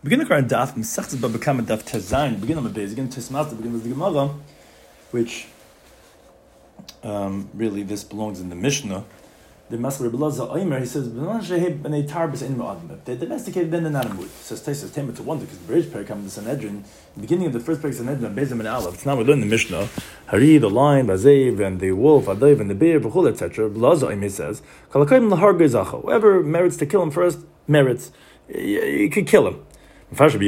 Begin the current daf, Mesechtes Baba Kama daf Tezayin, begin on the base, begin Tismata, begin with the Gemara, which really this belongs in the Mishnah. The Master Rebbe Lazar Omer, he says, if they're domesticated, then they're not a mood. Says Taisus Tema to wonder, because the Berish Perek comes in the Sanhedrin, the beginning of the first Perek Sanhedrin, Bezim and Aleph. It's now we learn the Mishnah, Hari, the lion, Bazev, and the wolf, Adav, and the bear, Bechul, etc. Lazar Omer says, whoever merits to kill him first, merits, you could kill him. But then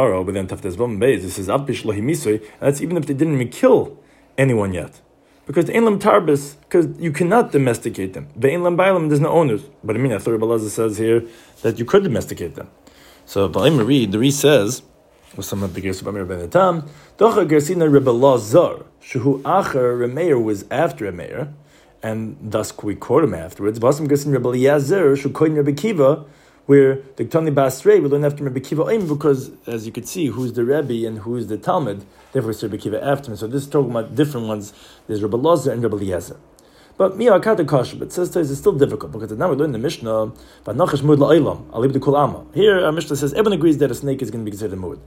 this is and that's even if they didn't even kill anyone yet. Because the Einlam Tarbis, because you cannot domesticate them. The Einlam Bailam, there's no owners. But I mean, Athur Balaza says here that you could domesticate them. So Balaim read, the Re says, with some of the Gersi Bamir Ben Etam, Docha Gersina Rebbe Lazar, Shuhu Acher Remeir was after a mayor, and thus we quote him afterwards. Basam Gersin Rebbe Yazer, Shukoin Rebbe Kiva, where the Ktani Basrei we learn after Rebbe Kiva Oim, because as you could see, who's the Rebbe and who's the Talmud, therefore it's Rebbe Kiva after him. So this is talking about different ones. There's Rebbe Lazar and Rebbe Eliezer. But Miyakata Kasha, but says it's still difficult, because now we learn the Mishnah, Vanachash Mud La'ilam, Alib de Kul Amma. Here our Mishnah says, everyone agrees that a snake is going to be considered a mud.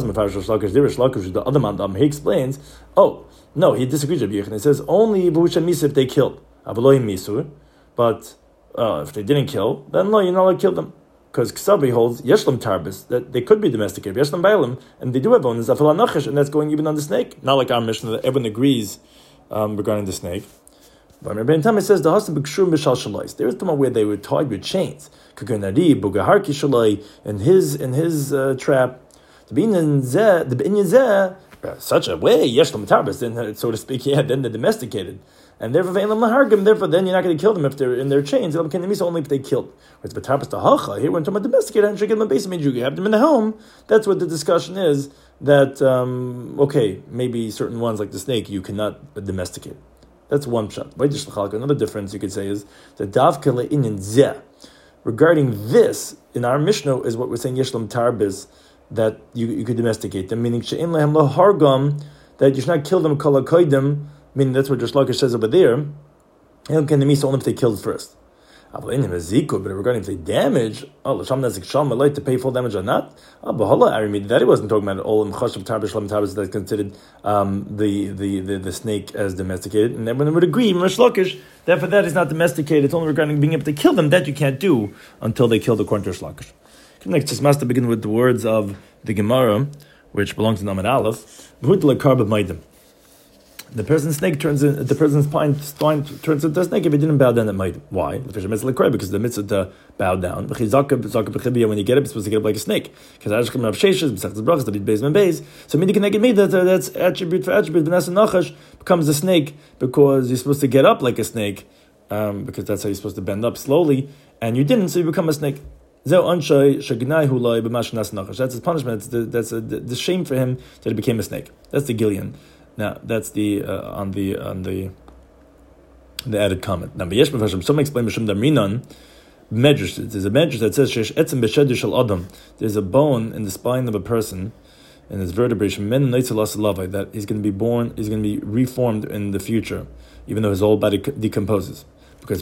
The other man, he explains, oh, no, he disagrees with Yechon. He says, only B'Husha Misa if they killed. Abaloim Misur, but if they didn't kill, then no, you're not allowed to kill them. Because Ksabi holds Yeshlam Tarbis, that they could be domesticated, Yeshlam Bailam, and they do have owners, Afal Nachash, and that's going even on the snake. Not like our Mishnah that everyone agrees regarding the snake. But Rabbi Tami says the Hasan B'Kshum B'Shal Shalais. There is the one where they were tied with chains. Kaganari, Bugaharki Shalai, in his trap. The Binyan Zeh, such a way, Yeshlam Tarbis, then so to speak, then they're domesticated. And therefore, then you're not going to kill them if they're in their chains. Only if they killed. Whereas B'Tarpas Tahacha, here we're talking about domesticated, and you them basement, you have them in the home. That's what the discussion is. That maybe certain ones like the snake you cannot domesticate. That's one shot. Another difference you could say is that Davka le'inyan zeh. Regarding this, in our Mishnah is what we're saying Yeshlam Tarbis, that you could domesticate them, meaning she'in lehem lo hargam, that you should not kill them kol hakoidim. Meaning that's what Rish Lakish says over there. Only if they killed first. But regarding if they damage, to pay full damage or not, that he wasn't talking about all in Chashav Tarbish Lam Tarbis that's considered the snake as domesticated. And everyone would agree, Rish Lakish, therefore that is not domesticated. It's only regarding being able to kill them that you can't do until they kill the according to Rish Lakish. Next, just must begin with the words of the Gemara, which belongs to Namad Aleph. The person's snake turns into a snake if he didn't bow down at might. Why? Because the mitzvah to bow down. When you get up, you're supposed to get up like a snake. Because so that's attribute for attribute. Vanessa Nachash becomes a snake because you're supposed to get up like a snake, because that's how you're supposed to bend up slowly, and you didn't, so you become a snake. That's his punishment. That's the shame for him that he became a snake. That's the Gillian. Now that's the on the added comment. Now, some explain Mishum Damrinan Medrash. There's a Medrash that says etzem b'sheder shel adam. There's a bone in the spine of a person, in his vertebrae, that he's going to be born, he's going to be reformed in the future, even though his whole body decomposes. Because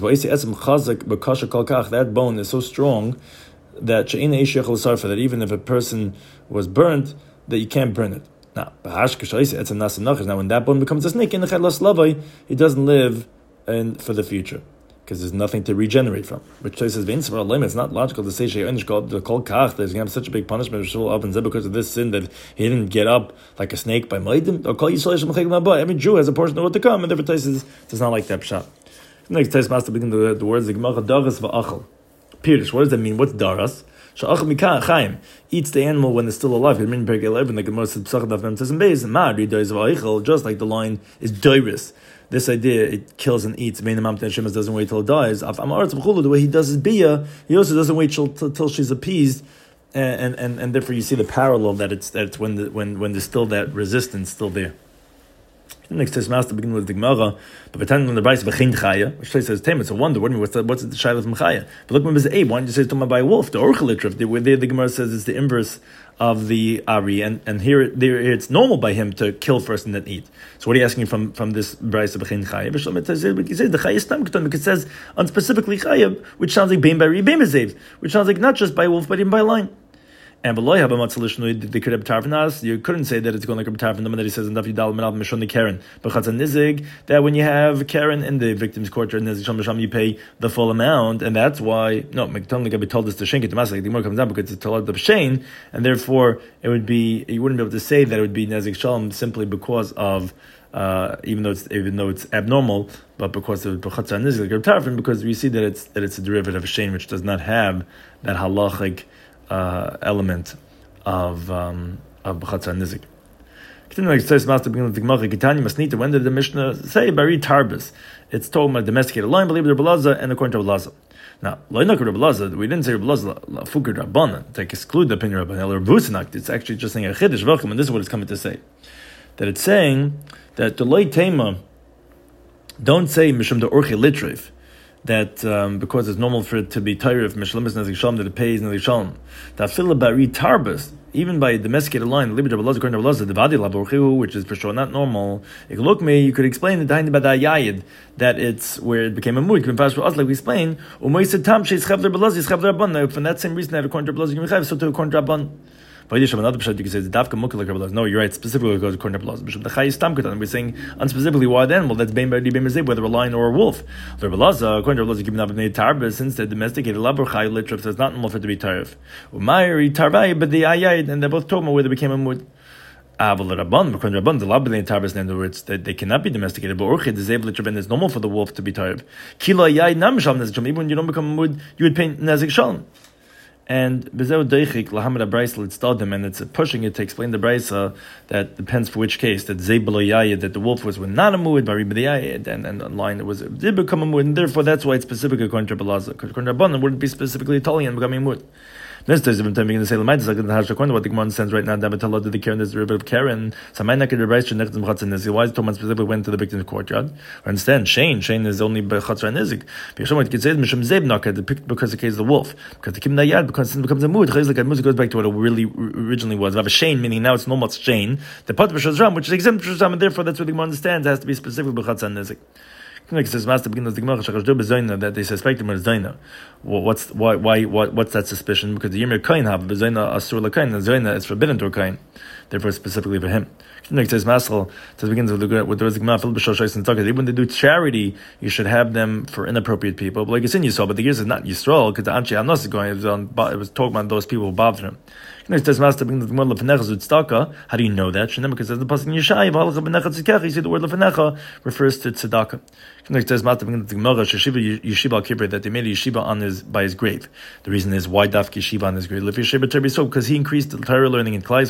that bone is so strong that even if a person was burnt, that you can't burn it. Now, when that bone becomes a snake, he doesn't live for the future, because there's nothing to regenerate from. Which says it's not logical to say that he's going to have such a big punishment because of this sin that he didn't get up like a snake by Maidim. Every Jew has a portion of what to come, and different places does not like that pshat. Next place must begin the words the Gemara daras va'achal. Pirish, what does that mean? What's daras? Sha'achal mikah chaim, eats the animal when it's still alive. Like the Gemara says, just like the lion is dairis. This idea, it kills and eats. Doesn't wait till it dies. The way he does his biyah, he also doesn't wait till she's appeased, and therefore you see the parallel that it's when there's still that resistance still there. Next test master begin with the Gemara, but pretending on the Bryce Bechin Chaya, which says Tem, it's a wonder. What's the Shiloh from Chaya? But look, remember the A. Why don't you say it's talking by a wolf? The Orchelitrif, where there the Gemara says it's the inverse of the Ari, and here it's normal by him to kill first and then eat. So what are you asking from this Bryce Bechin Chaya? But he says the Chaya is Tam Keton, because it says on specifically Chaya, which sounds like Bein by Bein Bezev, which sounds like not just by a wolf but even by a lion. And below have a matzalishnui, they could have tarvanas. You couldn't say that it's going like a tarvan that he says in Daf Yudal Menal Mishon Karen. But Chatzan Nizig, that when you have Karen in the victim's court or Nizig Sham B'Sham, you pay the full amount, and that's why McTonley Gabi told us to shank it to Masalik. The more comes down because it's told the B'Shain, and therefore it would be you wouldn't be able to say that it would be Nizig Shalom simply because of even though it's abnormal, but because of Chatzan Nizig Tarvan, because we see that it's a derivative of a Shain which does not have that halachic element of B'chatzar Nizik. When did the Mishnah say Bari Tarbis? It's talking about domesticated lion, believe Rabbi Lazar, and according to Rabbi Lazar. Now, we didn't say Rabbi Lazar Fukir Rabbanan to exclude the opinion of Rabbi Lazar. It's actually just saying a Chiddush V'chum, and this is what it's coming to say. That it's saying that the Loi Tema don't say Mishum the Orchi Litrev, that because it's normal for it to be Tayrif, Mishlemis Nezik Shalom, that it pays Nezik Shalom. Tafila Bari Tarbis, even by a domesticated line, the which is for sure not normal, you could explain it that it's where it became a mood. Like we explained, from that same reason that according to Rabbi, so to according to Rabban. Another pshat you can say is dafka mukha like Rabbi Lazar. No, you're right. Specifically goes according to Rabbi Lazar. The chayis tam katan. We're saying unspecifically why then? Well, that's bein b'di bein mezeh, whether a lion or a wolf. Rabbi Lazar, according to Rabbi Lazar, giving up b'nei tarbis, since they're domesticated labor chay litrif, so it's not normal for it to be tarif. Umayri tarvai, but the ayayid, and they're both toma where they became a mud. But Rabban, according to Rabban, the lab b'nei tarbis, in other words, that they cannot be domesticated. But orchid is able to it's normal for the wolf to be tarif. Kila ayayid nam shalom nezik shalom. Even when you don't become a mud, you would pay nezik shalom. And Bezeu Deichik Lahamad Braisa let's tell them, and it's pushing it to explain the Braisa that depends for which case that Zebaloyayid, that the wolf was when not a muid, Baribadiyayid, and the line was did become a muid, and therefore that's why it's specific according to Balaza. According to Rabban, it wouldn't be specifically Italian becoming a muid. This is even time beginning to say Lamaitis like the Hashakon, what the Gemara understands right now, Dabatala to the Karen, this derivative of Karen. So my neck of the Braisa Nechtim Chatzan Nizik. Why is Toman specifically went to the victim's courtyard? I understand Shane is only Chatzar Nizik. Because someone could say Mishum Zeb Naka because the case of the wolf. Because the Kim Nayad, because it becomes a mood. Chayzik and Muzik goes back to what it really originally was. We have a Shane, meaning now it's normal Shane. The Pat B'Shazram, which is exempt B'Shazram, and therefore that's what the Gemara understands, has to be specific B'Chatzar Nizik. Like it says, Master begins the Gemara that they suspect him as Zaina. What's that suspicion? Because the Yemir Kain have Zaina Asur LaKain, and Zaina is forbidden to a Kain, therefore specifically for him. Like it says, Master begins with the Gemara filled B'Shashais and Takah. Even when they do charity, you should have them for inappropriate people. But like it's in Yisrael, but the gears is not Yisrael because the Anchi Anos is going. It was talking about those people who bothered him. How do you know that? How do you know that? Because as the pasuk Yeshai, you see the word lefenecha refers to tzedakah. It says that they made a yeshiva by his grave. The reason is why daf yeshiva on his grave? Because he increased the Torah learning in Klai.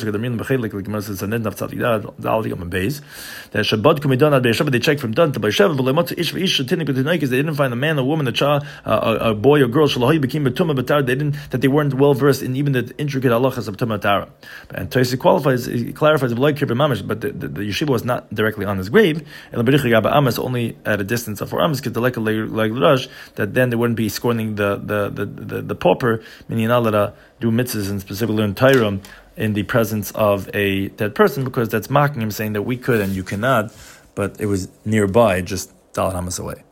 That Shabbat kumidon ad Be'esheva, they checked from done to Be'esheva, because they didn't find a man, a woman, a child, a boy or girl, that they weren't well versed in even the intricate halachas of Tumah Tara. And Tosi clarifies, but the yeshiva was not directly on his grave, and only at a distance of 4 amos, that then they wouldn't be scorning the pauper, meaning you're not allowed to do mitzvahs and specifically learn Torah in the presence of a dead person, because that's mocking him, saying that we could and you cannot, but it was nearby, just Dal Hamas away.